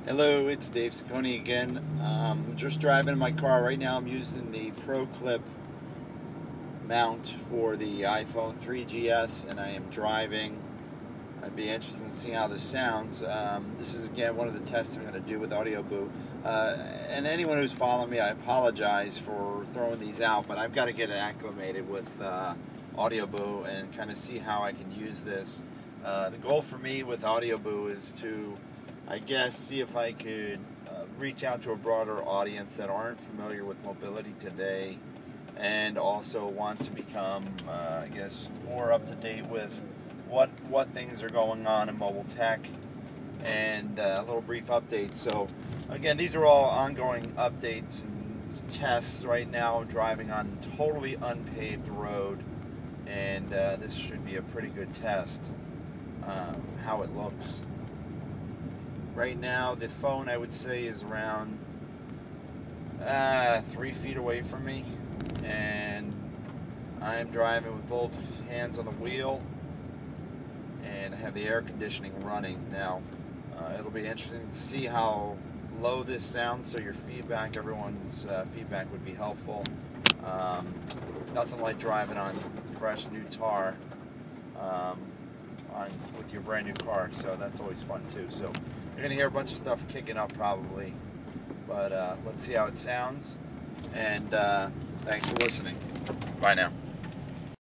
Hello, it's Dave Ciccone again. Just driving in my car right now. I'm using the Pro Clip mount for the iPhone 3GS, and I am driving. I'd be interested in seeing how this sounds. This is again one of the tests I'm going to do with AudioBoo. And anyone who's following me, I apologize for throwing these out, but I've got to get acclimated with AudioBoo and kind of see how I can use this. The goal for me with AudioBoo is to, I guess, see if I could reach out to a broader audience that aren't familiar with mobility today and also want to become, I guess, more up to date with what things are going on in mobile tech and a little brief updates. So, again, these are all ongoing updates and tests. Right now, I'm driving on totally unpaved road, and this should be a pretty good test, how it looks. Right now, the phone, I would say, is around 3 feet away from me, and I'm driving with both hands on the wheel, and I have the air conditioning running. Now, it'll be interesting to see how low this sounds, so your feedback, everyone's feedback would be helpful. Nothing like driving on fresh new tar with your brand new car, so that's always fun too. So you're going to hear a bunch of stuff kicking up probably, but let's see how it sounds, and thanks for listening. Bye now.